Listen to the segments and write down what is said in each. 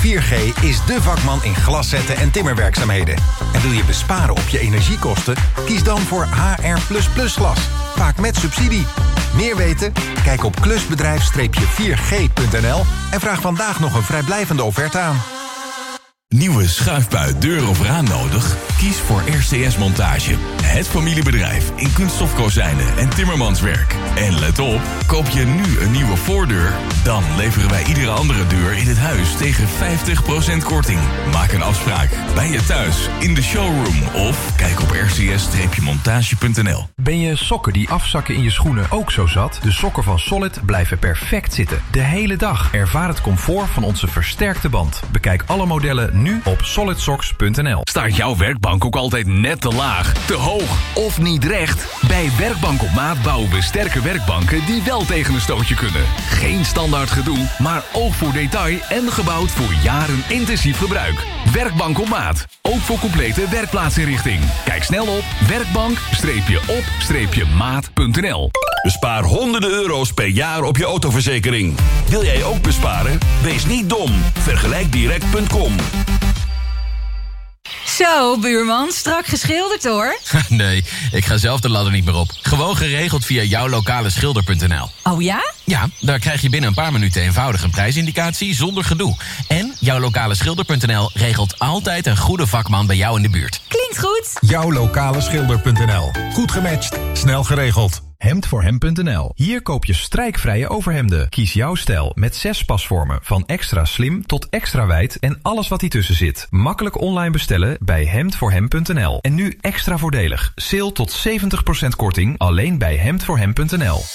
4G is de vakman in glaszetten en timmerwerkzaamheden. En wil je besparen op je energiekosten? Kies dan voor HR++ glas. Vaak met subsidie. Meer weten? Kijk op klusbedrijf-4g.nl en vraag vandaag nog een vrijblijvende offerte aan. Nieuwe schuifbui, deur of raam nodig? Kies voor RCS Montage. Het familiebedrijf in kunststofkozijnen en timmermanswerk. En let op, koop je nu een nieuwe voordeur? Dan leveren wij iedere andere deur in het huis tegen 50% korting. Maak een afspraak bij je thuis, in de showroom of kijk op rcs-montage.nl. Ben je sokken die afzakken in je schoenen ook zo zat? De sokken van Solid blijven perfect zitten. De hele dag. Ervaar het comfort van onze versterkte band. Bekijk alle modellen nu op solidsocks.nl. Staat jouw werkbank ook altijd net te laag, te hoog of niet recht? Bij Werkbank op Maat bouwen we sterke werkbanken die wel tegen een stootje kunnen. Geen standaard gedoe, maar oog voor detail en gebouwd voor jaren intensief gebruik. Werkbank op Maat. Ook voor complete werkplaatsinrichting. Kijk snel op werkbank-op-maat.nl. Bespaar honderden euro's per jaar op je autoverzekering. Wil jij ook besparen? Wees niet dom. Vergelijkdirect.com. Zo, buurman, strak geschilderd hoor. Nee, ik ga zelf de ladder niet meer op. Gewoon geregeld via jouwlokaleschilder.nl. Oh ja? Ja, daar krijg je binnen een paar minuten eenvoudig een prijsindicatie zonder gedoe. En jouwlokaleschilder.nl regelt altijd een goede vakman bij jou in de buurt. Klinkt goed. Jouwlokaleschilder.nl. Goed gematcht, snel geregeld. Hemdvoorhem.nl. Hier koop je strijkvrije overhemden. Kies jouw stijl met 6 pasvormen. Van extra slim tot extra wijd en alles wat tussen zit. Makkelijk online bestellen bij hemdvoorhem.nl. En nu extra voordelig. Sale tot 70% korting alleen bij hemdvoorhem.nl.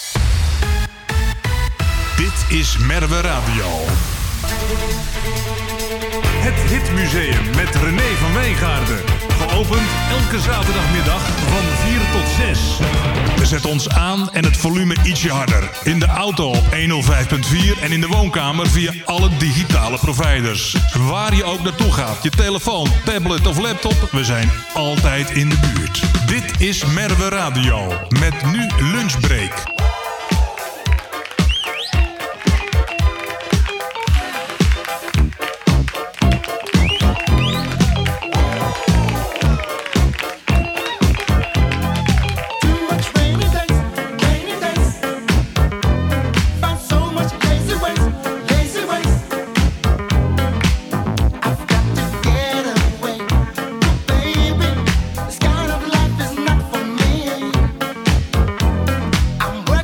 Dit is Merwe Radio. Het Hitmuseum met René van Wijngaarden. Geopend elke zaterdagmiddag van 4 tot 6. Zet ons aan en het volume ietsje harder. In de auto 105.4 en in de woonkamer via alle digitale providers. Waar je ook naartoe gaat, je telefoon, tablet of laptop, we zijn altijd in de buurt. Dit is Merwe Radio met nu Lunchbreak. This kind of life is not for me. I'm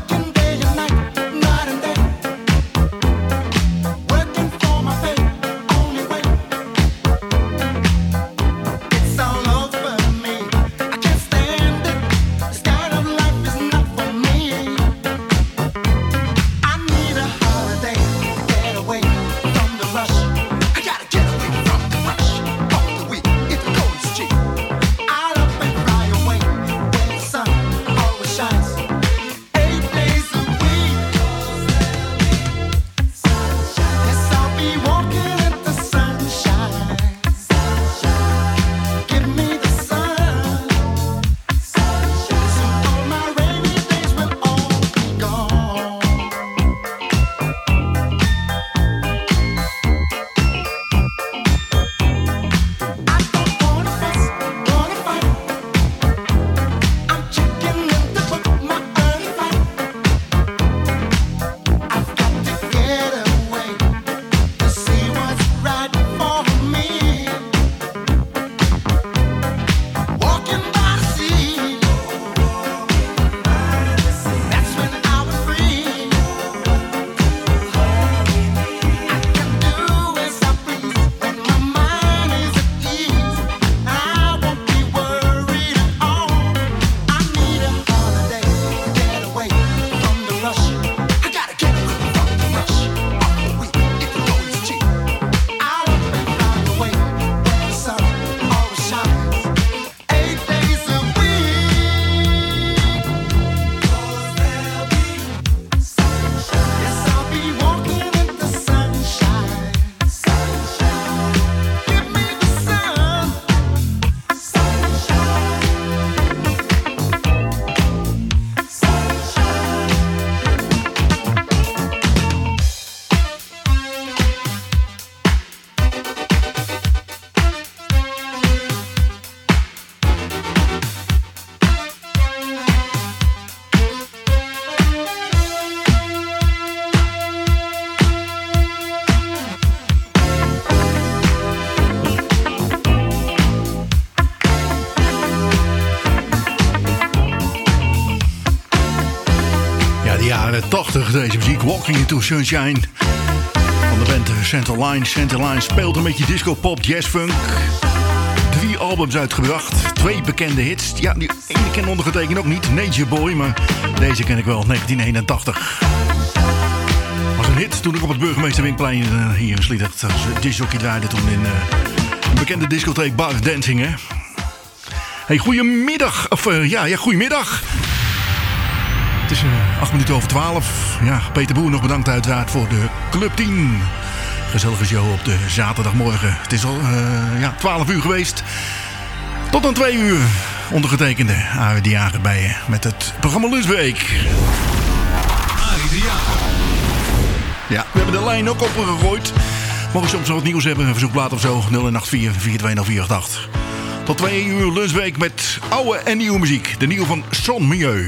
Prachtig deze muziek. Walking into Sunshine. Van de band Center Line. Center Line speelt een beetje disco, pop, jazz, funk. 3 albums uitgebracht. 2 bekende hits. Ja, die ene ken ondergetekend ook niet. Nature Boy, maar deze ken ik wel. 1981. Was een hit toen ik op het Burgemeester Winkplein hier in Sliedrecht als discjockey draaide toen in een bekende discotheek Bar Dancing, hè. Hey, goedemiddag. Goedemiddag. Het is 8 minuten over 12. Ja, Peter Boer nog bedankt uiteraard voor de Club 10. Gezellige show op de zaterdagmorgen. Het is al 12 uur geweest. Tot aan 2 uur. Ondergetekende Arie de Jager bij je met het programma Lunchbreak. Arie de Jager. Ja, we hebben de lijn ook opgegooid. Mogen soms nog wat nieuws hebben, een verzoekplaat of zo. 084-420-488. Tot 2 uur Lunchbreak met oude en nieuwe muziek. De nieuwe van Son Milieu.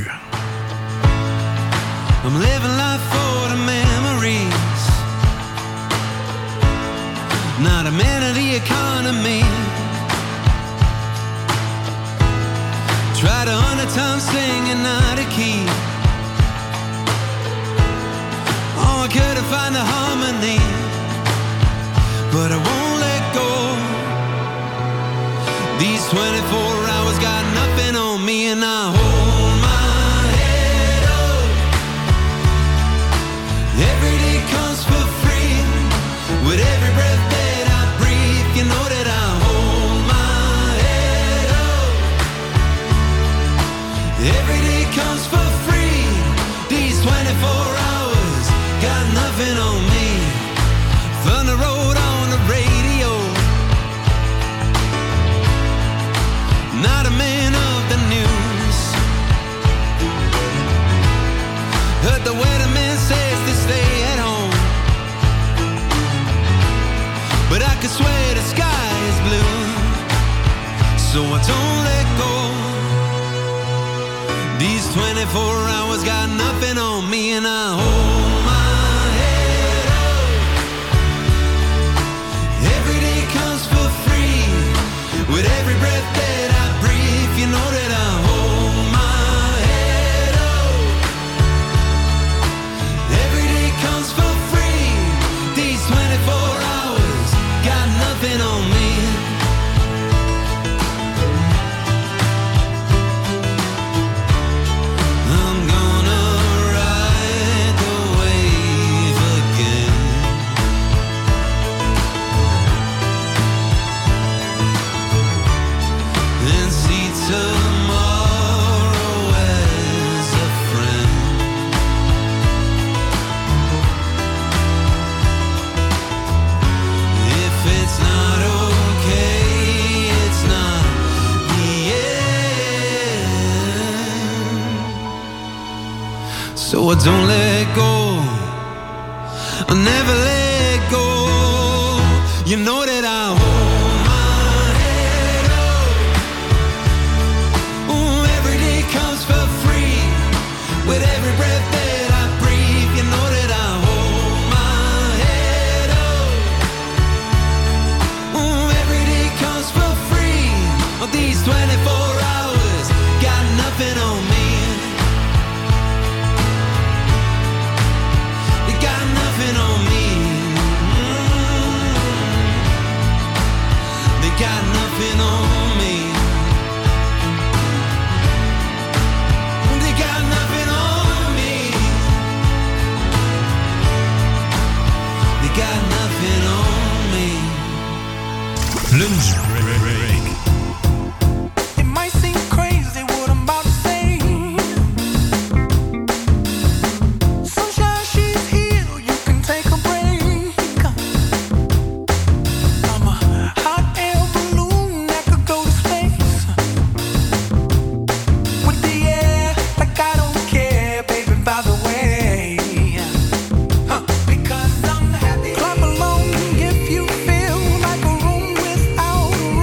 I'm living life for the memories, not a man of the economy. Tried 100 times singing out of key. Oh, I couldn't find the harmony, but I won't let go. These 24 hours got nothing on me, and I hold my head up. Every day comes for free. With every breath that I breathe, you know that I hold my head up. Every day comes for free. These 24 hours got nothing on me. Thunder road on the radio. Not a man of the news. Heard the weatherman says to stay at home, but I could swear the sky is blue, so I don't let go. These 24 hours got nothing on me, and I hold my head up. Every day comes for free. With every breath that I breathe, you know that I hold my head up. Every day comes for free. These 24 hours got nothing on me. I'm gonna ride the wave again. And see tomorrow as a friend. If it's not okay, it's not the end. So I don't let go, I never let go. You know that I hold my head up. Ooh, every day comes for free. With every breath that I breathe, you know that I hold my head up. Ooh, every day comes for free. Oh, these 24 hours got nothing on me. They got nothing on me. They got nothing on me. They got nothing on me. They got nothing on me. Lunchbreak. It might seem crazy what I'm about to say. Sunshine, she's here, you can take a break. I'm a hot air balloon that could go to space. With the air, like I don't care, baby, by the way. Because I'm happy. Clap along if you feel like a room without a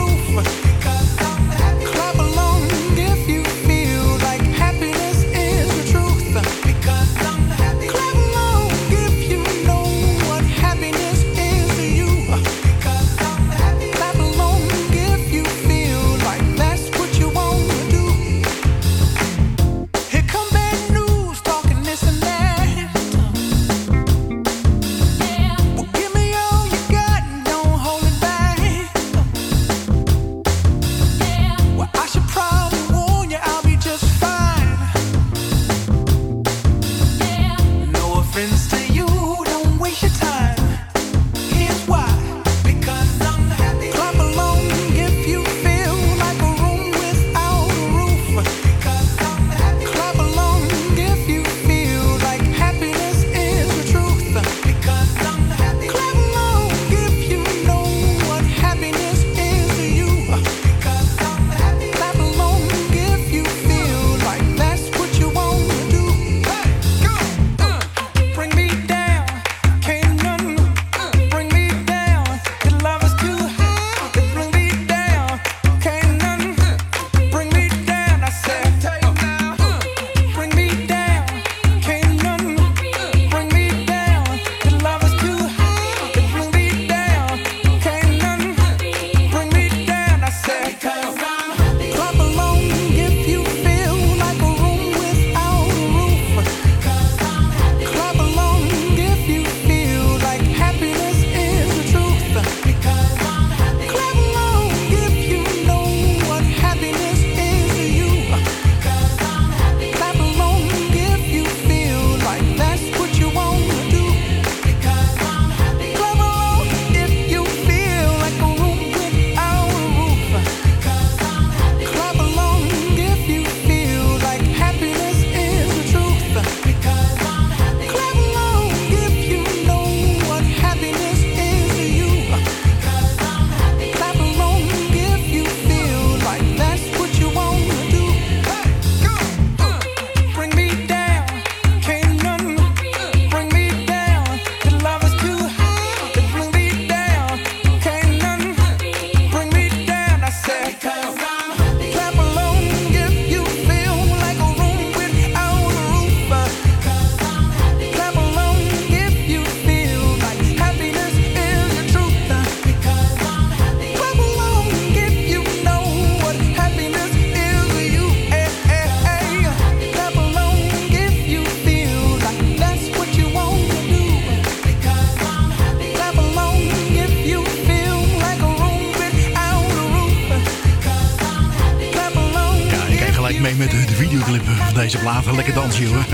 videoclip van deze plaat. Lekker dansen, joh.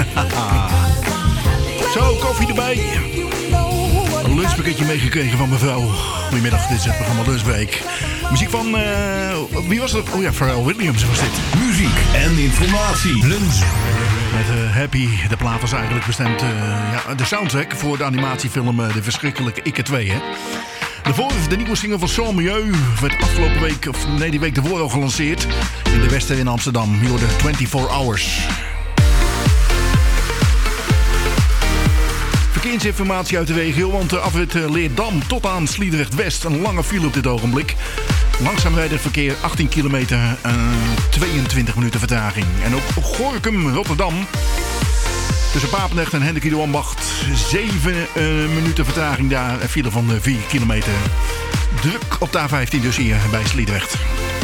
Zo, koffie erbij. Een lunchpakketje meegekregen van mevrouw. Goedemiddag, dit is het programma Lunchbreak. Muziek van, wie was dat? Oh ja, Pharrell Williams was dit. Muziek en informatie. Lunch. Met Happy, de plaat was eigenlijk bestemd, de soundtrack voor de animatiefilm De Verschrikkelijke Ikke 2, hè. Daarvoor de nieuwe single van Sans Milieu werd afgelopen week, of nee, die week ervoor al gelanceerd in de Wester in Amsterdam. Je hoorde 24 Hours. Verkeersinformatie uit de regio, want de afrit Leerdam tot aan Sliedrecht-West een lange file op dit ogenblik. Langzaam rijdend verkeer 18 kilometer, 22 minuten vertraging. En ook op Gorinchem, Rotterdam, tussen Papendrecht en Hendrik Ido Ambacht, 7 minuten vertraging daar, een file van 4 kilometer. Druk op de A15 dus hier bij Sliedrecht.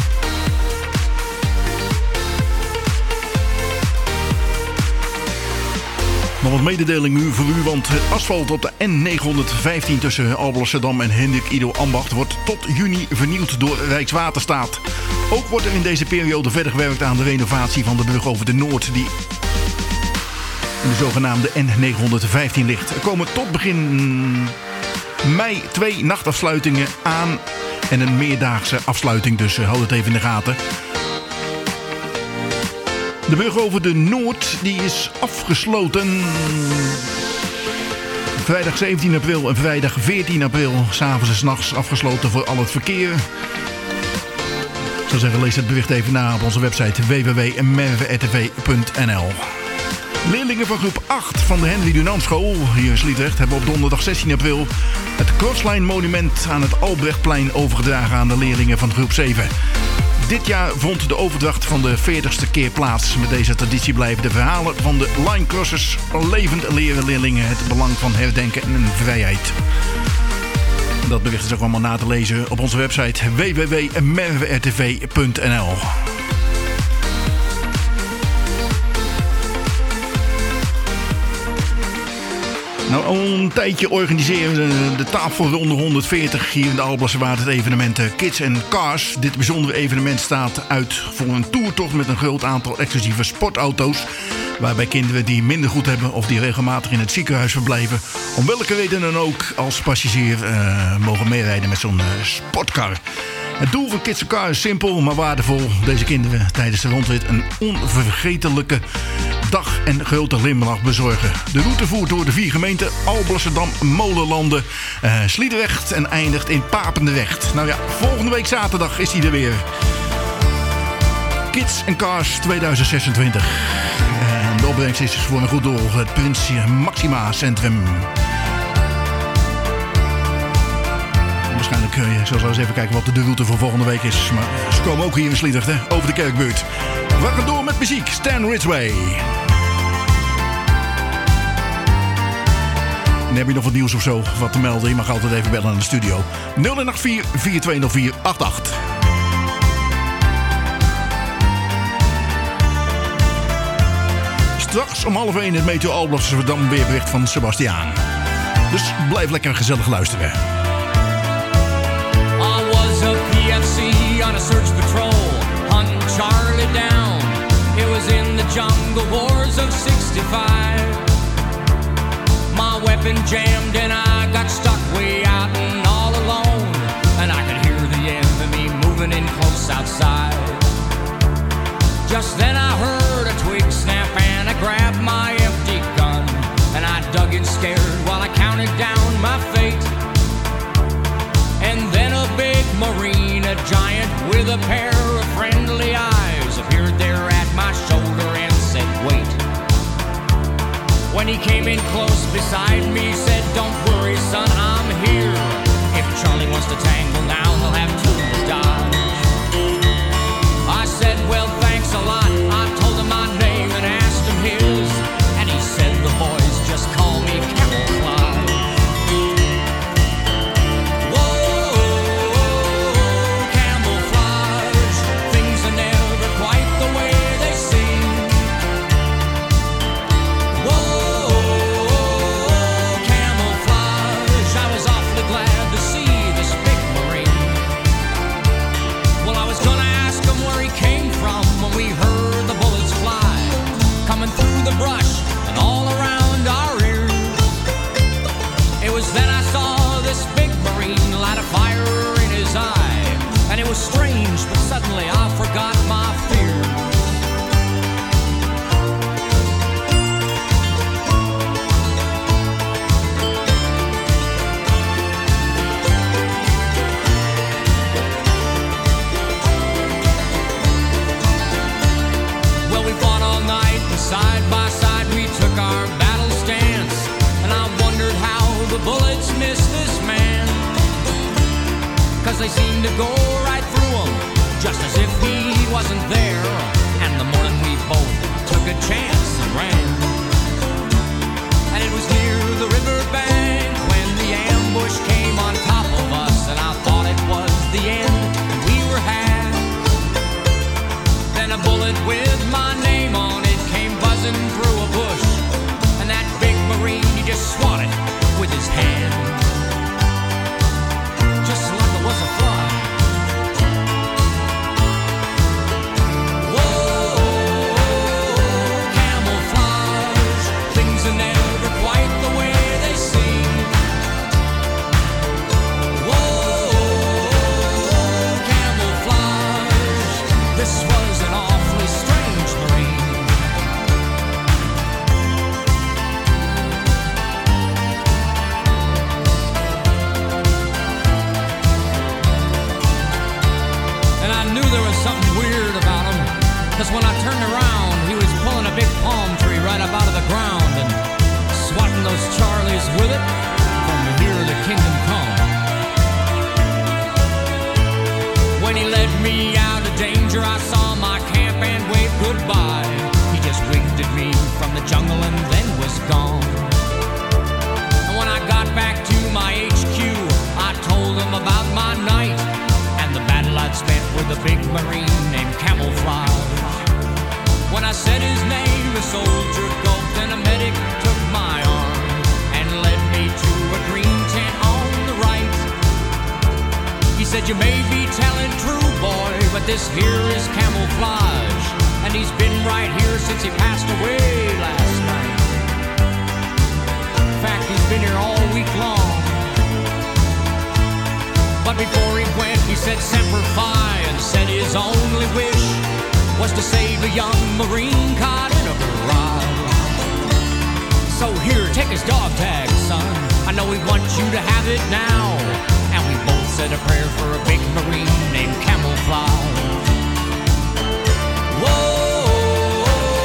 Nog wat mededeling nu voor u, want het asfalt op de N915 tussen Alblasserdam en Hendrik Ido Ambacht wordt tot juni vernieuwd door Rijkswaterstaat. Ook wordt er in deze periode verder gewerkt aan de renovatie van de brug over de Noord, die in de zogenaamde N915 ligt. Er komen tot begin mei 2 nachtafsluitingen aan en een meerdaagse afsluiting, dus houd het even in de gaten. De brug over de Noord die is afgesloten. Vrijdag 17 april en vrijdag 14 april, 's avonds en 's nachts afgesloten voor al het verkeer. Ik zou zeggen, lees het bericht even na op onze website www.merwe.rtv.nl. Leerlingen van groep 8 van de Henry Dunant School hier in Sliedrecht hebben op donderdag 16 april het Crosslijn Monument aan het Albrechtplein overgedragen aan de leerlingen van groep 7. Dit jaar vond de overdracht van de 40ste keer plaats. Met deze traditie blijven de verhalen van de linecrossers levend leren leerlingen het belang van herdenken en vrijheid. Dat bericht is ook allemaal na te lezen op onze website www.merwe.rtv.nl. Nou, al een tijdje organiseren we de tafelronde 140 hier in de Alblasserwaard, het evenement Kids and Cars. Dit bijzondere evenement staat uit voor een toertocht met een groot aantal exclusieve sportauto's, waarbij kinderen die minder goed hebben of die regelmatig in het ziekenhuis verblijven, om welke reden dan ook als passagier mogen meerijden met zo'n sportkar. Het doel van Kids and Cars is simpel, maar waardevol. Deze kinderen tijdens de rondrit een onvergetelijke dag en grote glimlach bezorgen. De route voert door de 4 gemeenten Alblasserdam, Molenlanden, Sliedrecht en eindigt in Papendrecht. Nou ja, volgende week zaterdag is hij er weer. Kids and Cars 2026. En de opbrengst is voor een goed doel, het Prins Maxima Centrum. Waarschijnlijk, ik zal eens even kijken wat de route voor volgende week is. Maar ze komen ook hier in Sliedrecht, hè, over de Kerkbuurt. We gaan door met muziek. Stan Ridgway. En heb je nog wat nieuws of zo wat te melden? Je mag altijd even bellen aan de studio. 0184 420488. Straks om 12:30 het Meteo Alblasserdam weerbericht van Sebastiaan. Dus blijf lekker gezellig luisteren. A PFC on a search patrol, hunting Charlie down. It was in the jungle wars of 65. My weapon jammed and I got stuck way out and all alone. And I could hear the enemy moving in close outside. Just then I heard a twig snap and I grabbed my empty gun. And I dug in scared while I counted down my fate. And then a big marine, a giant with a pair of friendly eyes, appeared there at my shoulder and said, wait. When he came in close beside me, said, don't worry, son, I'm here. If Charlie wants to tangle now, he'll have to dodge. I said, well, thanks a lot. I told him my name and asked him his. And he said, the boys just call me Camouflage. Camouflage, I was awfully glad to see this big marine. was strange, but suddenly I forgot my fear. Well, we fought all night, and side by side we took our battle stance, and I wondered how the bullets missed this man, 'cause they seemed to go right through him, just as if he wasn't there. And the morning we both took a chance and ran. And it was near the riverbank when the ambush came on top of us, and I thought it was the end, and we were had. Then a bullet with my name on it came buzzing through a bush, and that big Marine, he just swatted with his hand, just like it was a fly. Cause when I turned around, he was pulling a big palm tree right up out of the ground and swatting those Charlies with it from here to kingdom come. When he led me out of danger, I saw my camp and waved goodbye. He just winked at me from the jungle and then was gone. And when I got back to my HQ, I told him about my night and the battle I'd spent with a big Marine named Camouflage. When I said his name, a soldier gulped and a medic took my arm and led me to a green tent on the right. He said, you may be telling true, boy, but this here is Camouflage, and he's been right here since he passed away last night. In fact, he's been here all week long. But before he went, he said Semper Fi and said his only wish was to save a young Marine caught in a barrage. So here, take his dog tag, son. I know he wants you to have it now. And we both said a prayer for a big Marine named Camouflage. Whoa,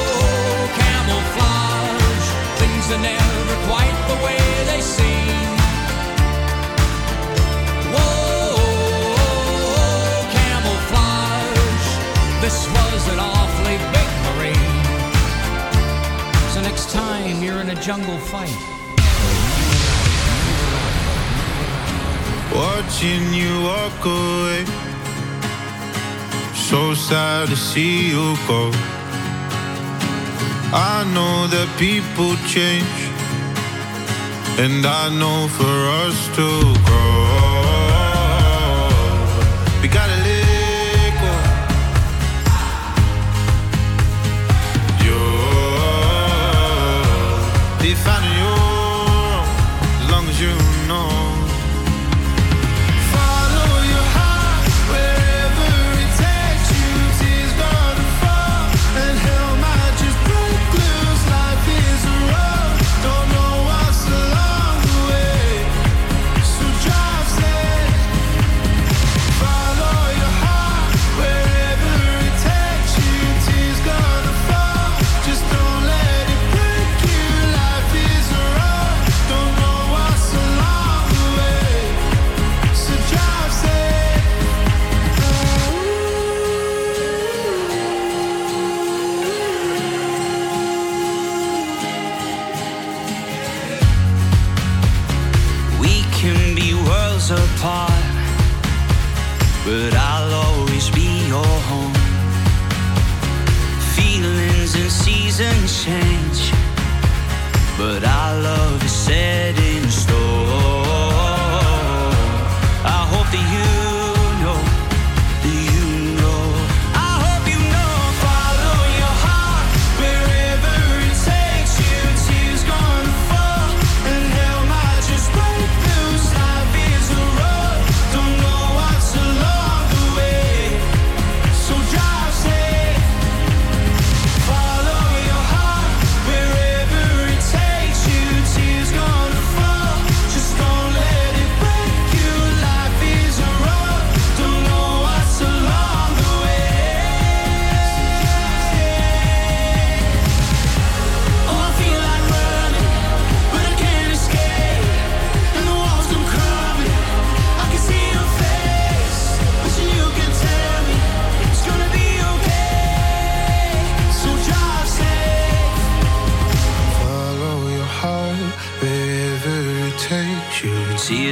Camouflage. Things are never quite the way they seem. This was an awfully big Marine. So next time you're in a jungle fight, watching you walk away, so sad to see you go. I know that people change, and I know for us to grow, we gotta live. Be finding your own, as long as you know. Follow your heart wherever it takes you. Tears gonna fall and hell might just break loose. Life is a road, don't know what's along the way, so drive safe. Follow your heart wherever it takes you. Tears gonna fall, just don't let it break you. Apart, but I'll always be your home. Feelings and seasons change, but our love is set in stone. I hope that you know, I hope you know. Follow your heart wherever it takes you. Tears gonna fall and hell might just break loose. Life is a road, don't know what's along the way,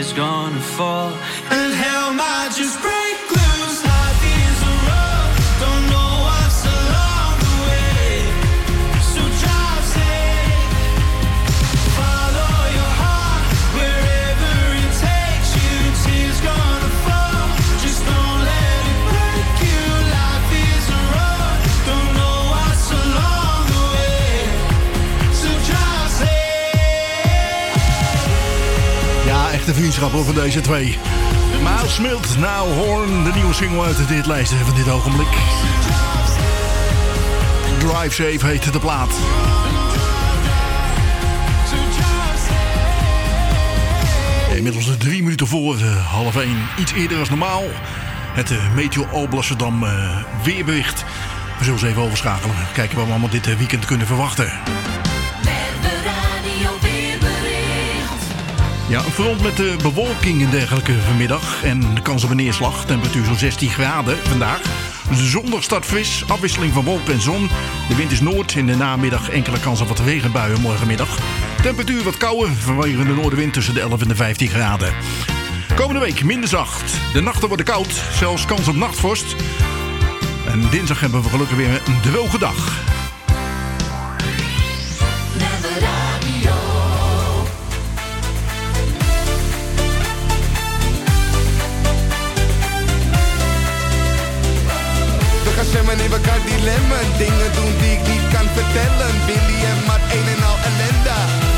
is gonna fall, and hell might just break loose. Life is a road, don't know what's along the way. So drive safe, follow your heart wherever it takes you. Tears gonna fall, just don't let it break you. Life is a road, don't know what's along the way. So drive safe. Ja, echte vriendschap over deze twee. Miles Smith, Now Horn, de nieuwe single uit de hitlijst van dit ogenblik. Drive Safe heet de plaat. Inmiddels 3 minuten voor 12:30. Iets eerder als normaal. Het Meteo Alblasserdam weerbericht. We zullen eens even overschakelen. Kijken wat we allemaal dit weekend kunnen verwachten. Ja, een front met bewolking en dergelijke vanmiddag. En de kans op een neerslag. Temperatuur zo'n 16 graden vandaag. Zondag start fris. Afwisseling van wolken en zon. De wind is noord. In de namiddag enkele kans op wat regenbuien morgenmiddag. Temperatuur wat kouder. Vanwege de noordenwind tussen de 11 en de 15 graden. Komende week minder zacht. De nachten worden koud. Zelfs kans op nachtvorst. En dinsdag hebben we gelukkig weer een droge dag. Zwemmen in elkaar dilemma. Dingen doen die ik niet kan vertellen. Billy en Mart, een en al ellende.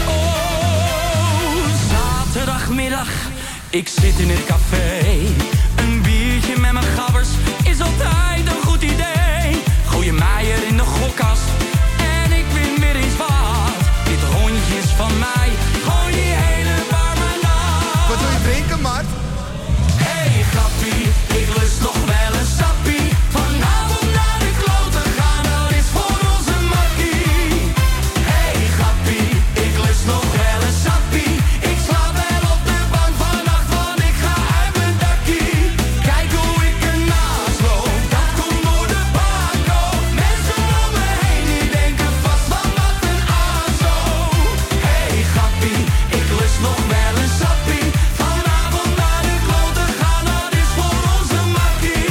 Oh, zaterdagmiddag, ik zit in het café. Een biertje met mijn gabbers is altijd een goed idee. Gooi je mij er in de gokkas en ik win weer eens wat. Dit rondje is van mij, gooi die hele bar maar na. Wat wil je drinken, Mart? Hey grappie, ik lust nog wel een sappie. Vanavond naar de kloten gaan, dat is voor onze makkie. Hey grappie, ik lust nog wel een sappie. Ik slaap wel op de bank vannacht, want ik ga uit mijn dakkie. Kijk hoe ik ernaast loop, dat komt door de bako. Mensen om me heen, die denken vast van wat een azo. Hey grappie, ik lust nog wel een sappie. Vanavond naar de kloten gaan, dat is voor onze makkie.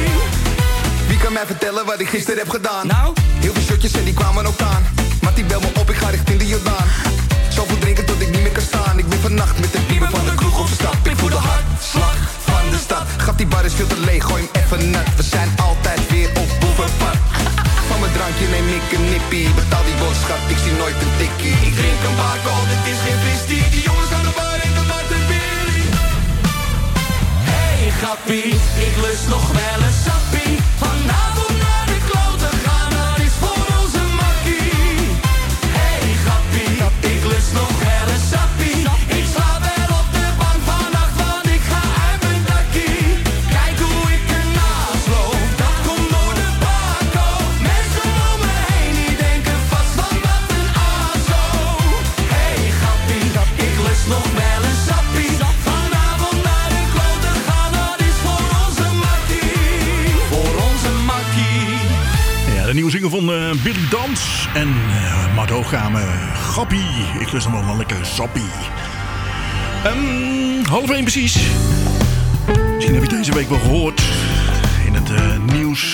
Wie kan mij vertellen wat ik gisteren heb gedaan? Nou? Heel veel shotjes en die kwamen ook aan. Maar die bel me op, ik ga richting de Jordaan. Zoveel drinken tot ik niet meer kan staan. Ik ben vannacht met de pieper van de kroeg op de stap. Ik voel de hartslag van de stad. Gaf die bar is veel te leeg, gooi hem even nat. We zijn altijd weer op boevenpad. Van mijn drankje neem ik een nippie. Betaal die boodschap, ik zie nooit een tikkie. Ik drink een bako, dit is geen fristie. Die jongens aan de bar en de Mart en Billy. Hey grappie, ik lust nog wel een sappie. Vanavond naar de kloten gaan, dat is voor onze makkie. Hey grappie, ik lust nog wel een sappie. Ik slaap wel op de bank vannacht, want ik ga uit mijn dakkie. Kijk hoe ik ernaast loop, dat komt door de bako. Mensen om me heen, die denken vast van wat een azo. Hey grappie, ik lust nog wel een sappie. Vanavond naar de kloten gaan, dat is voor onze makkie. Voor onze makkie. Ja, de nieuwe single van Billy Dans en Mart Hoogkamer, Gappie. Ik lust hem wel lekker sappie. 12:30 precies. Misschien heb je deze week wel gehoord in het nieuws.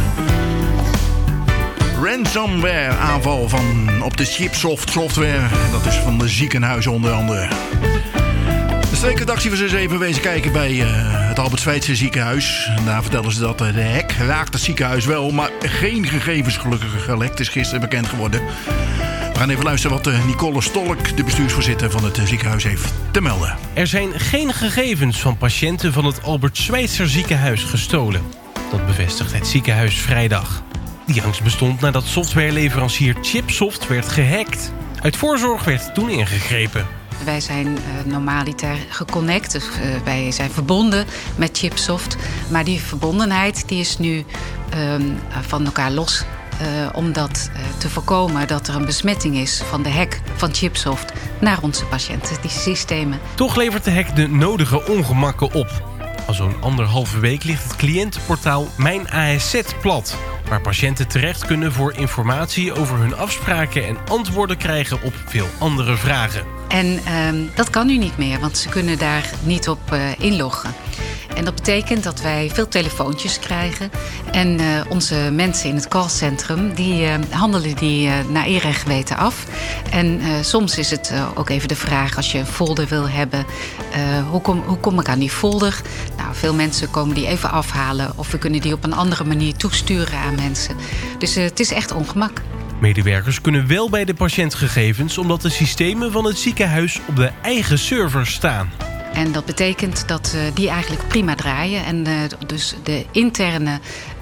Ransomware aanval op de Chipsoft software. Dat is van de ziekenhuizen onder andere. De streekredactie was eens even wezen kijken bij het Albert Schweitzer ziekenhuis. En daar vertellen ze dat de hack raakt het ziekenhuis wel, maar geen gegevens gelukkig gelekt, is gisteren bekend geworden. We gaan even luisteren wat Nicole Stolk, de bestuursvoorzitter van het ziekenhuis, heeft te melden. Er zijn geen gegevens van patiënten van het Albert Schweitzer ziekenhuis gestolen. Dat bevestigt het ziekenhuis vrijdag. Die angst bestond nadat softwareleverancier Chipsoft werd gehackt. Uit voorzorg werd toen ingegrepen. Wij zijn normaliter geconnect, dus wij zijn verbonden met Chipsoft. Maar die verbondenheid die is nu van elkaar los. Om dat te voorkomen dat er een besmetting is van de hack van Chipsoft naar onze patiënten, die systemen. Toch levert de hack de nodige ongemakken op. Al zo'n 1,5 week ligt het cliëntenportaal Mijn ASZ plat. waar patiënten terecht kunnen voor informatie over hun afspraken en antwoorden krijgen op veel andere vragen. En dat kan nu niet meer, want ze kunnen daar niet op inloggen. En dat betekent dat wij veel telefoontjes krijgen. En onze mensen in het callcentrum, die handelen die naar eer en geweten af. En soms is het ook even de vraag, als je een folder wil hebben, hoe kom ik aan die folder? Nou, veel mensen komen die even afhalen of we kunnen die op een andere manier toesturen aan mensen. Dus het is echt ongemak. Medewerkers kunnen wel bij de patiëntgegevens, omdat de systemen van het ziekenhuis op de eigen servers staan. En dat betekent dat die eigenlijk prima draaien. En dus de interne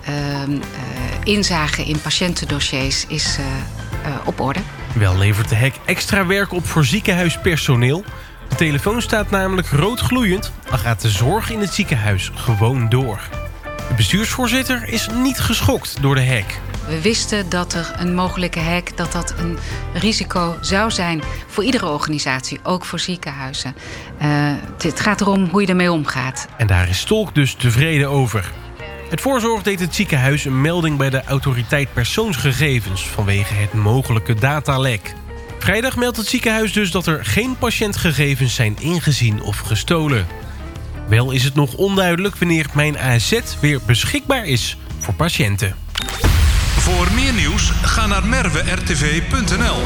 inzage in patiëntendossiers is op orde. Wel levert de hek extra werk op voor ziekenhuispersoneel. De telefoon staat namelijk roodgloeiend, al gaat de zorg in het ziekenhuis gewoon door. De bestuursvoorzitter is niet geschokt door de hack. We wisten dat er een mogelijke hack, dat een risico zou zijn voor iedere organisatie, ook voor ziekenhuizen. Het gaat erom hoe je ermee omgaat. En daar is Stolk dus tevreden over. Het voorzorg deed het ziekenhuis een melding bij de autoriteit persoonsgegevens vanwege het mogelijke datalek. Vrijdag meldt het ziekenhuis dus dat er geen patiëntgegevens zijn ingezien of gestolen. Wel is het nog onduidelijk wanneer Mijn AZ weer beschikbaar is voor patiënten. Voor meer nieuws, ga naar merwertv.nl.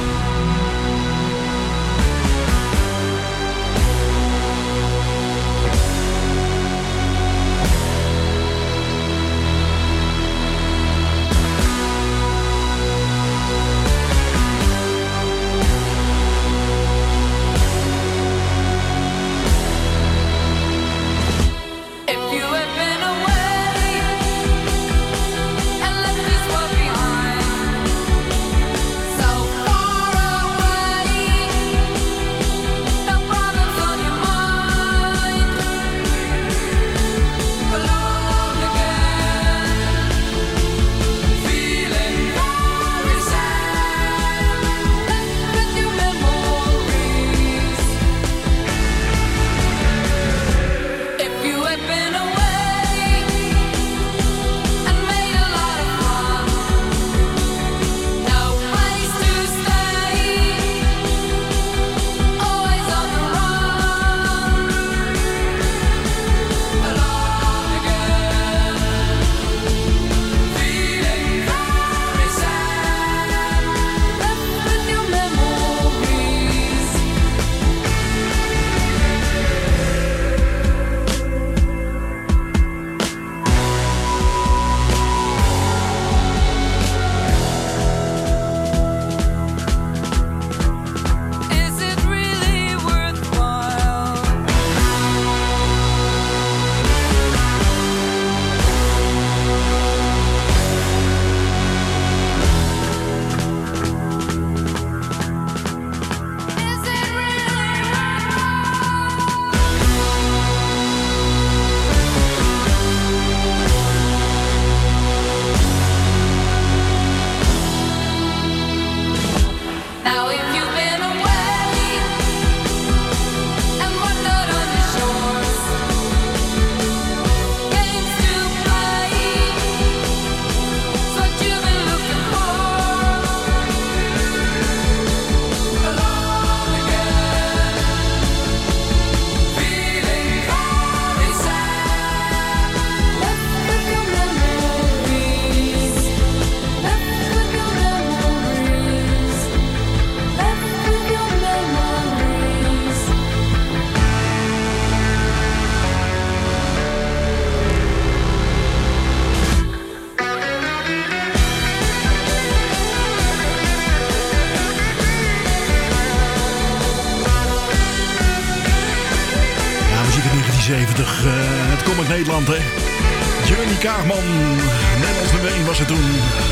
Het kom uit Nederland, hè. Johnny Kaagman. Nederlands nummer 1 was het toen.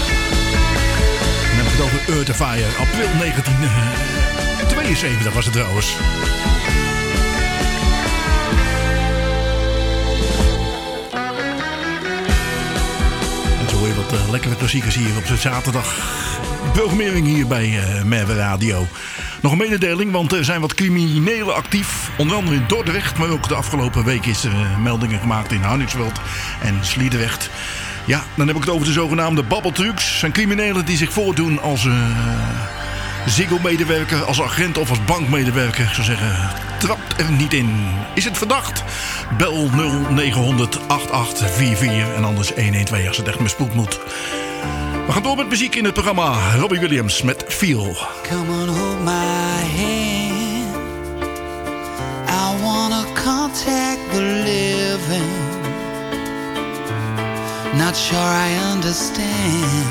En dan heb ik het over Earth Fire. April 1972 was het trouwens. En zo weer wat lekkere klassiekers hier op de zaterdag. Programmering hier bij Merwe Radio. Nog een mededeling, want er zijn wat criminelen actief. Onder andere in Dordrecht, maar ook de afgelopen week is er meldingen gemaakt in Harningsveld en Sliedrecht. Ja, dan heb ik het over de zogenaamde babbeltrucs. Zijn criminelen die zich voordoen als Ziggo-medewerker, als agent of als bankmedewerker. Ik zou zeggen, trapt er niet in. Is het verdacht? Bel 0900 8844 en anders 112 als het echt met spoed moet. We gaan door met muziek in het programma. Robbie Williams met Feel. Come on, hold my hand. I wanna contact the living. Not sure I understand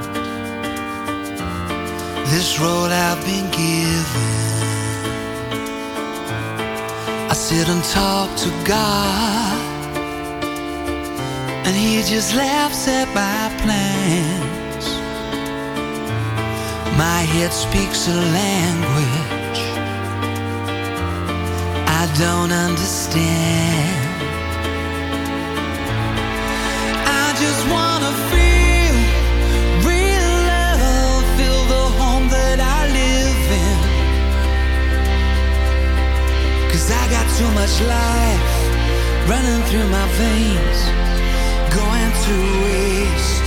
this road I've been given. I sit and talk to God, and He just laughs at my plans. My head speaks a language I don't understand. I just wanna feel real love, feel the home that I live in. 'Cause I got too much life running through my veins, going to waste.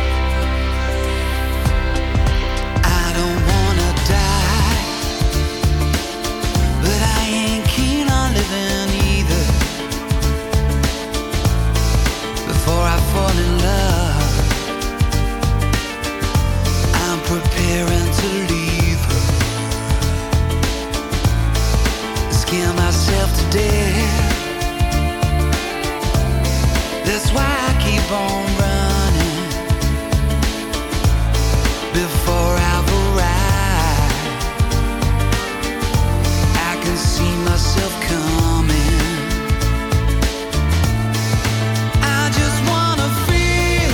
I don't wanna die, but I ain't keen on living either. Before I fall in love, I'm preparing to leave her. Scare myself to death. That's why I keep on running before I've arrived. I can see myself coming. I just wanna feel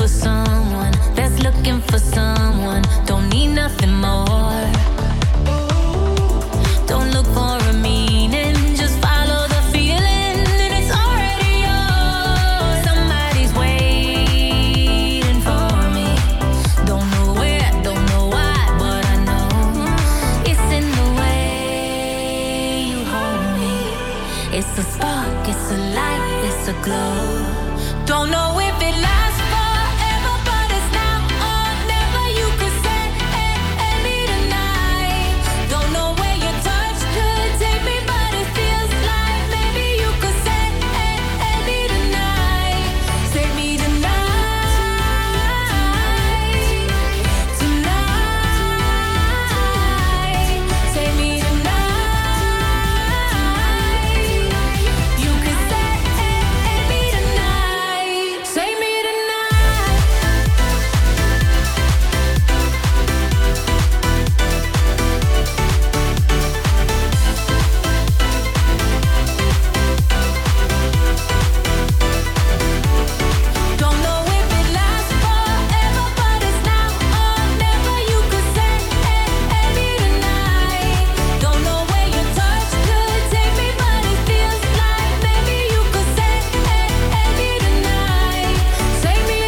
for someone that's looking for someone. Don't need nothing more. Don't look for a meaning, just follow the feeling, and it's already yours. Somebody's waiting for me. Don't know where, don't know why, but I know it's in the way you hold me. It's a spark, it's a light, it's a glow. Don't know if it lasts forever, but it's now or never. You could say me tonight. Don't know where your touch could take me, but it feels like maybe you could say me tonight. Save me tonight. Tonight. Save me tonight. You could say me tonight. Save me tonight. Don't know if it lasts forever, but it's now or never. You could say me tonight. Don't know where your touch could take me, but it feels like maybe you could say me tonight. Save me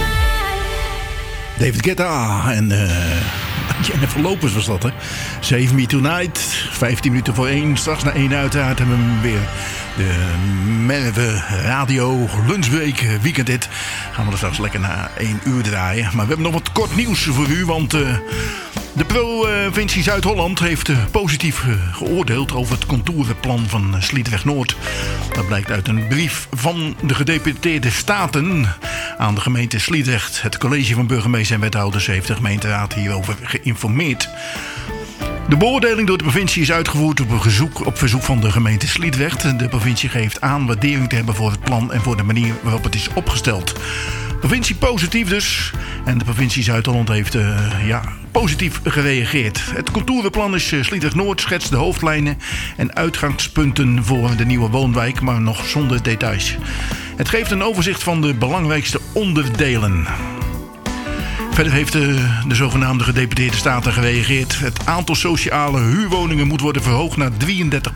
tonight. David Guetta en Jennifer Lopez was dat, hè? Save Me Tonight. 15 minuten voor 1. Straks na 1 uiteraard hebben we hem weer. De Merwe Radio Lunchbreak Weekendhit. Gaan we er straks lekker na 1 uur draaien. Maar we hebben nog wat kort nieuws voor u. Want de provincie Zuid-Holland heeft positief geoordeeld over het contourenplan van Sliedrecht Noord. Dat blijkt uit een brief van de gedeputeerde staten aan de gemeente Sliedrecht. Het college van burgemeester en wethouders heeft de gemeenteraad hierover geïnformeerd. De beoordeling door de provincie is uitgevoerd op verzoek van de gemeente Sliedrecht. De provincie geeft aan waardering te hebben voor het plan en voor de manier waarop het is opgesteld. Provincie positief dus. En de provincie Zuid-Holland heeft positief gereageerd. Het contourenplan is Sliedrecht Noord, schetst de hoofdlijnen en uitgangspunten voor de nieuwe woonwijk, maar nog zonder details. Het geeft een overzicht van de belangrijkste onderdelen. Verder heeft de zogenaamde gedeputeerde staten gereageerd. Het aantal sociale huurwoningen moet worden verhoogd naar 33%.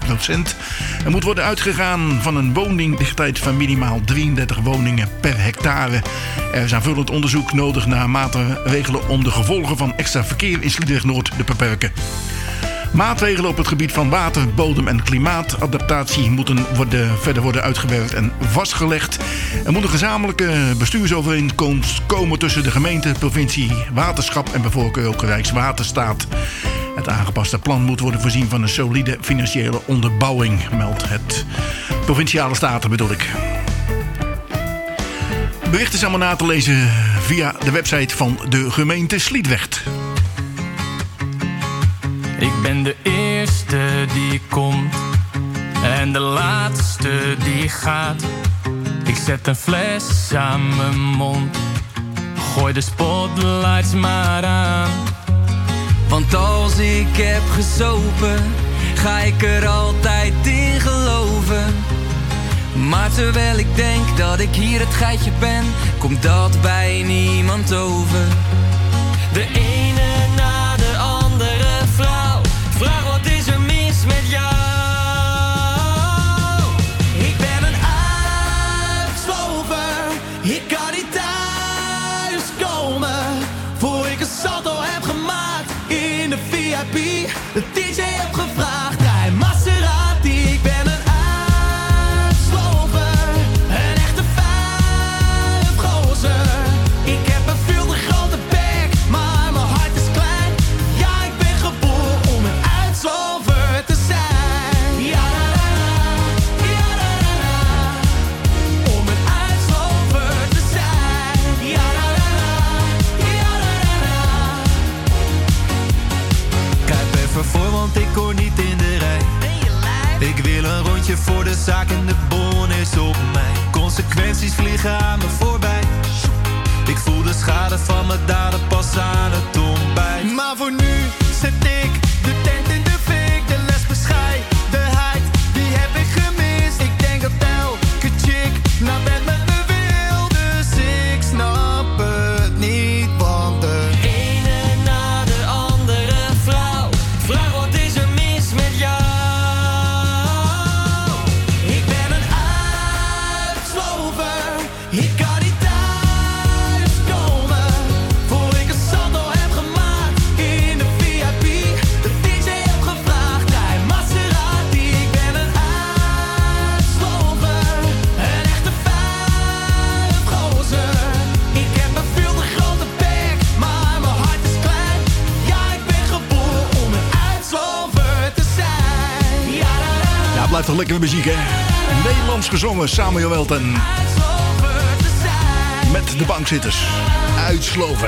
Er moet worden uitgegaan van een woningdichtheid van minimaal 33 woningen per hectare. Er is aanvullend onderzoek nodig naar maatregelen om de gevolgen van extra verkeer in Sliedrecht Noord te beperken. Maatregelen op het gebied van water, bodem en klimaatadaptatie moeten verder worden uitgewerkt en vastgelegd. Er moet een gezamenlijke bestuursovereenkomst komen tussen de gemeente, provincie, waterschap en bij voorkeur ook Rijkswaterstaat. Het aangepaste plan moet worden voorzien van een solide financiële onderbouwing, meldt het Provinciale Staten bedoel ik. Bericht is allemaal na te lezen via de website van de gemeente Sliedrecht. Ik ben de eerste die komt en de laatste die gaat. Ik zet een fles aan mijn mond, gooi de spotlights maar aan. Want als ik heb gesopen, ga ik er altijd in geloven. Maar terwijl ik denk dat ik hier het geitje ben, komt dat bij niemand over. De ene na de andere vrouw, vraag wat is er mis met jou? Ik ben een uitslover, ik kan niet thuis komen voor ik een salto heb gemaakt in de VIP. De DJ heb gevraagd, hij Maserati. Ik ben een uitslover, een echte vuifgozer. Ik heb een veel te grote bek, maar mijn hart is klein. Ja, ik ben geboren om een uitslover te zijn. Ja, ja, om een uitslover te zijn. Ja, ja, kruip even voor, want ik lekkere muziek, hè? Nederlands gezongen, Samuel Welten. Met de bankzitters. Uitsloven.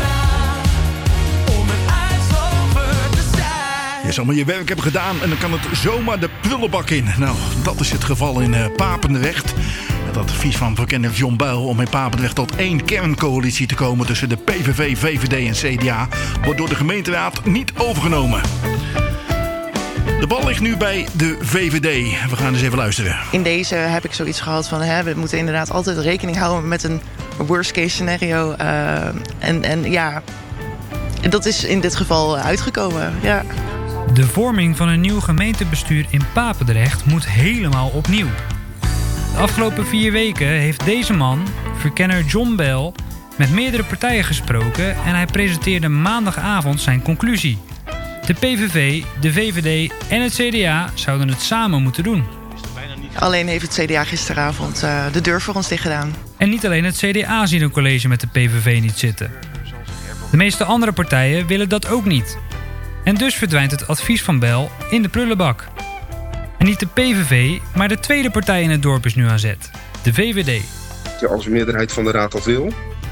Je zal maar je werk hebben gedaan en dan kan het zomaar de prullenbak in. Nou, dat is het geval in Papendrecht. Het advies van verkenner John Buil om in Papendrecht tot 1 kerncoalitie te komen tussen de PVV, VVD en CDA wordt door de gemeenteraad niet overgenomen. De bal ligt nu bij de VVD. We gaan eens even luisteren. In deze heb ik zoiets gehad van... we moeten inderdaad altijd rekening houden met een worst case scenario. En ja, dat is in dit geval uitgekomen, ja. De vorming van een nieuw gemeentebestuur in Papendrecht moet helemaal opnieuw. De afgelopen 4 weken heeft deze man, verkenner John Bell, met meerdere partijen gesproken en hij presenteerde maandagavond zijn conclusie. De PVV, de VVD en het CDA zouden het samen moeten doen. Alleen heeft het CDA gisteravond de deur voor ons dicht gedaan. En niet alleen het CDA ziet een college met de PVV niet zitten. De meeste andere partijen willen dat ook niet. En dus verdwijnt het advies van Bell in de prullenbak. En niet de PVV, maar de tweede partij in het dorp is nu aan zet. De VVD. Ja, als de meerderheid van de raad dat wil,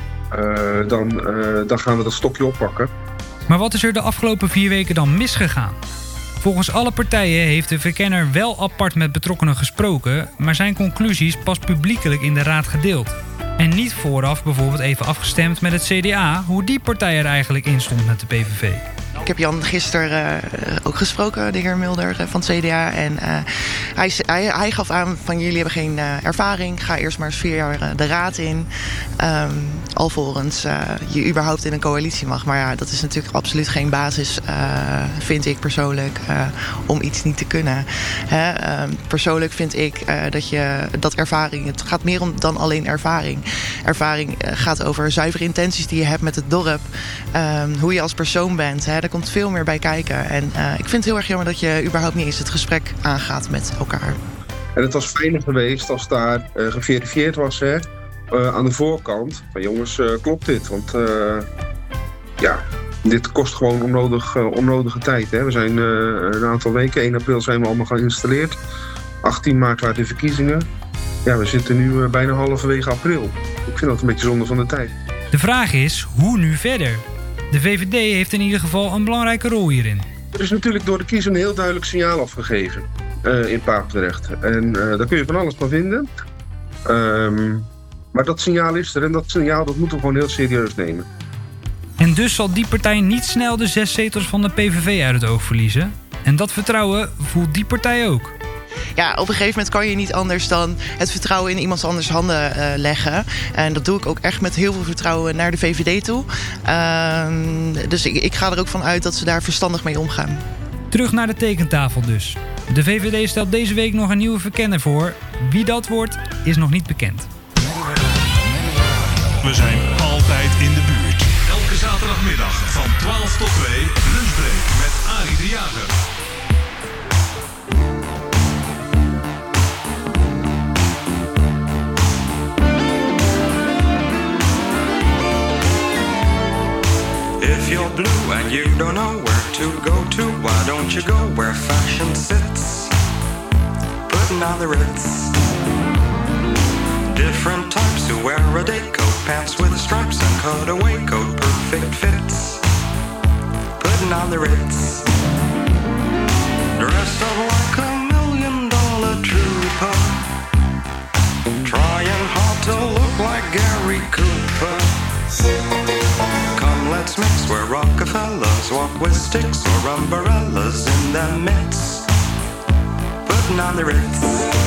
dan gaan we dat stokje oppakken. Maar wat is er de afgelopen 4 weken dan misgegaan? Volgens alle partijen heeft de verkenner wel apart met betrokkenen gesproken, maar zijn conclusies pas publiekelijk in de raad gedeeld. En niet vooraf bijvoorbeeld even afgestemd met het CDA hoe die partij er eigenlijk in stond met de PVV. Ik heb Jan gisteren ook gesproken, de heer Mulder van het CDA. En hij gaf aan van jullie hebben geen ervaring. Ga eerst maar eens 4 jaar de raad in. Alvorens je überhaupt in een coalitie mag. Maar ja, dat is natuurlijk absoluut geen basis, vind ik persoonlijk, om iets niet te kunnen. Persoonlijk vind ik dat ervaring, het gaat meer om dan alleen ervaring. Ervaring gaat over zuivere intenties die je hebt met het dorp. Hoe je als persoon bent. Daar komt veel meer bij kijken. En ik vind het heel erg jammer dat je überhaupt niet eens het gesprek aangaat met elkaar. En het was fijner geweest als daar geverifieerd was, hè, aan de voorkant. Van jongens, klopt dit? Want dit kost gewoon onnodige tijd. Hè. We zijn een aantal weken, 1 april zijn we allemaal geïnstalleerd. 18 maart waren de verkiezingen. Ja, we zitten nu bijna halverwege april. Ik vind dat een beetje zonde van de tijd. De vraag is, hoe nu verder? De VVD heeft in ieder geval een belangrijke rol hierin. Er is natuurlijk door de kiezer een heel duidelijk signaal afgegeven in Papendrecht. En daar kun je van alles van vinden. Maar dat signaal is er en dat signaal dat moeten we gewoon heel serieus nemen. En dus zal die partij niet snel de 6 zetels van de PVV uit het oog verliezen. En dat vertrouwen voelt die partij ook. Ja, op een gegeven moment kan je niet anders dan het vertrouwen in iemands anders handen leggen. En dat doe ik ook echt met heel veel vertrouwen naar de VVD toe. Dus ik ga er ook van uit dat ze daar verstandig mee omgaan. Terug naar de tekentafel dus. De VVD stelt deze week nog een nieuwe verkenner voor. Wie dat wordt, is nog niet bekend. We zijn altijd in de buurt. Elke zaterdagmiddag van 12 tot 2 lunchbreak met Arie de Jager. If you're blue and you don't know where to go to, why don't you go where fashion sits? Putting on the Ritz. Different types who wear a day coat, pants with stripes and cutaway coat, perfect fits. Putting on the Ritz. Dressed up like $1 million trooper, trying hard to look like Gary Cooper. Come, let's mix where Rockefellers walk with sticks or umbrellas in their midst. Putting on the Ritz.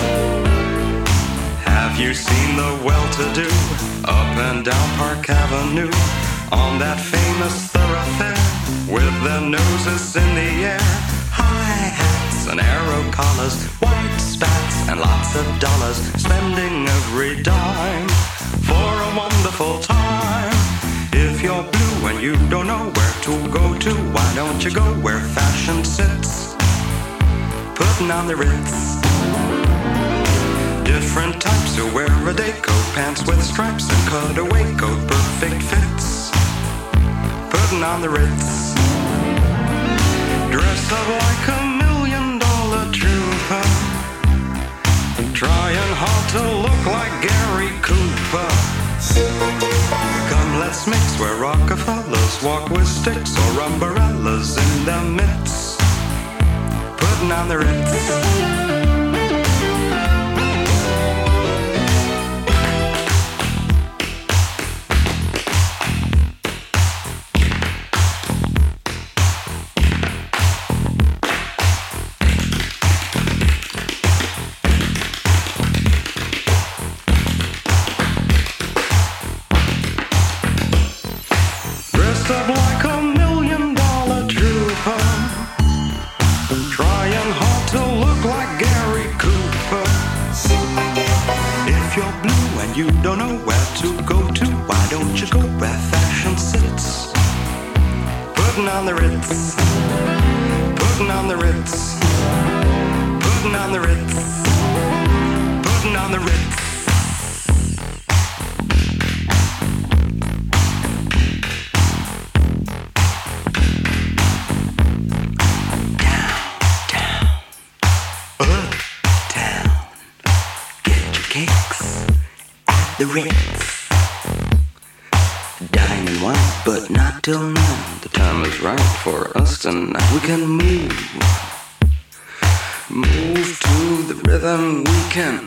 Have you seen the well-to-do up and down Park Avenue on that famous thoroughfare with their noses in the air? High hats and arrow collars, white spats and lots of dollars, spending every dime for a wonderful time. If you're blue and you don't know where to go to, why don't you go where fashion sits? Putting on the Ritz. Different types who wear a day coat, pants with stripes and cutaway coat, perfect fits. Putting on the Ritz. Dressed up like $1 million trooper, Trying hard to look like Gary Cooper. Come, let's mix where Rockefellers walk with sticks or umbrellas in their midst, putting on the Ritz. You don't know where to go to, why don't you go where fashion sits? Putting on the Ritz, putting on the Ritz, putting on the Ritz, putting on the Ritz. The Ritz. Dining wine, but not till now. The time is right for us tonight. We can move to the rhythm. We can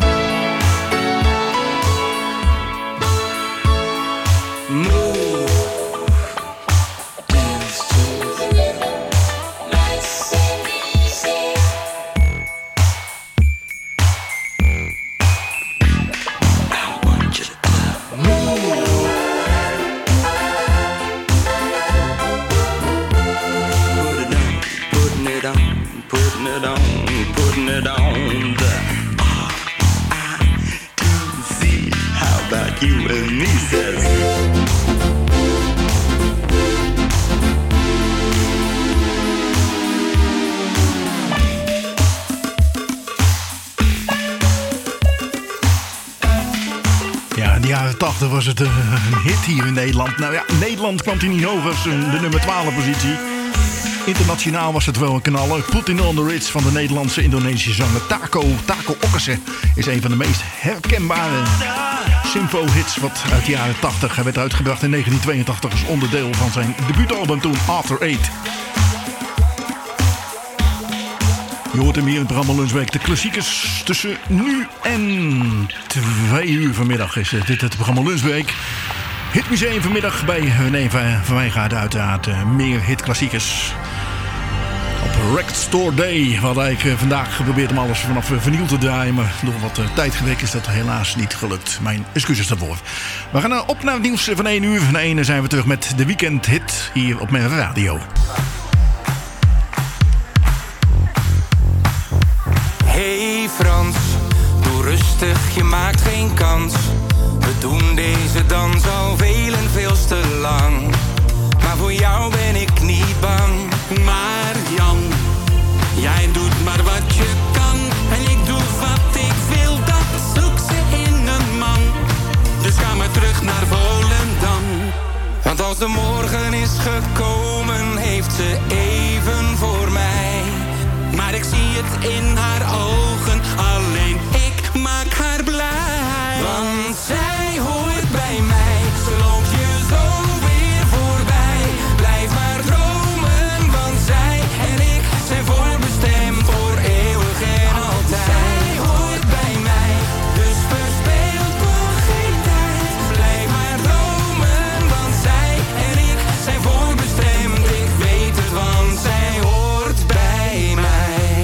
move. Dance to the rhythm. Nice and easy. Putting it on the R-I-T-Z. How about you and me, says. Ja, in de jaren 80 was het een hit hier in Nederland. Nou ja, Nederland kwam hij niet over als de nummer 12 positie. Internationaal was het wel een knaller. Putting on the Ritz van de Nederlandse Indonesische zanger Taco Okkese is een van de meest herkenbare Simfo-hits wat uit de jaren 80. Hij werd uitgebracht in 1982 als onderdeel van zijn debuutalbum toen After 8. Je hoort hem hier in het programma Lunchbreak. De klassiekers tussen nu en 2 uur vanmiddag is dit het programma Lunchbreak. Hitmuseum vanmiddag bij René van Wijngaarden uiteraard. Meer hitklassiekers. Op Record Store Day. We hadden eigenlijk vandaag geprobeerd om alles vanaf vinyl te draaien. Maar door wat tijdgebrek is dat helaas niet gelukt. Mijn excuses daarvoor. We gaan op naar het nieuws van 1 uur. Van 1 zijn we terug met de weekendhit hier op mijn radio. Hey Frans, doe rustig, je maakt geen kans. We doen deze dans al veel en veel te lang. Maar voor jou ben ik niet bang. Maar Jan, jij doet maar wat je kan. En ik doe wat ik wil, dat zoek ze in een man. Dus ga maar terug naar Volendam. Want als de morgen is gekomen, heeft ze even voor mij. Maar ik zie het in haar ogen, alleen ik maak haar blij. Want zij hoort bij mij, ze loopt je zo weer voorbij. Blijf maar dromen, want zij en ik zijn voorbestemd voor eeuwig en altijd. Zij hoort bij mij, dus verspeel toch geen tijd. Blijf maar dromen, want zij en ik zijn voorbestemd. Ik weet het, want zij hoort bij mij.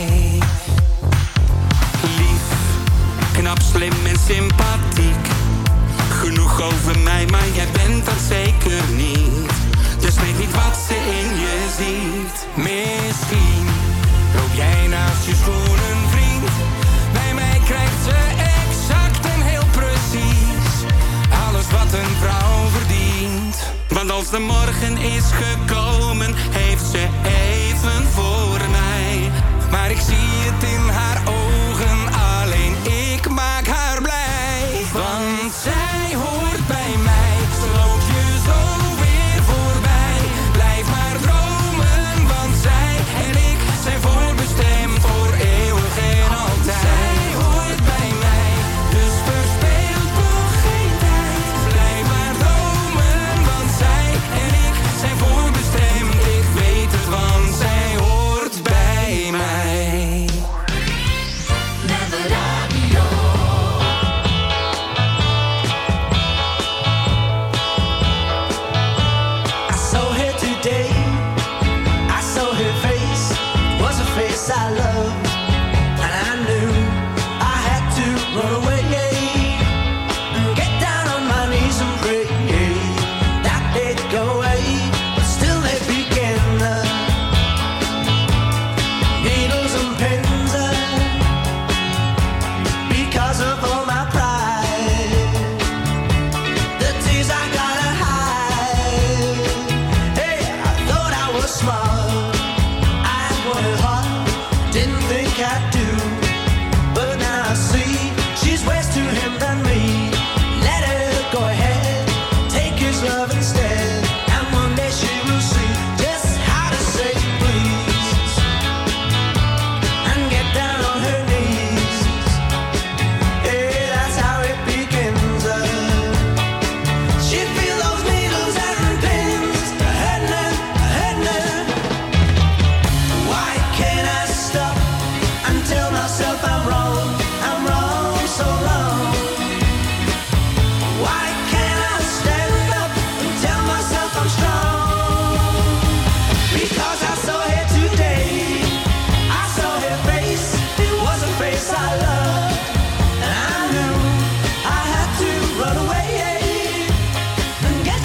Lief, knap, slim en sympathiek. Genoeg over mij, maar jij bent dat zeker niet. Dus weet niet wat ze in je ziet. Misschien loop jij naast je schoenenvriend. Bij mij krijgt ze exact en heel precies alles wat een vrouw verdient. Want als de morgen is gekomen, heeft ze even voor mij. Maar ik zie het in haar ogen, alleen ik maak haar blij. Want zij hoort bij mij, ze loopt je zo weer voorbij. Blijf maar dromen, want zij en ik zijn voorbestemd voor eeuwig en altijd. Zij hoort bij mij, love instead.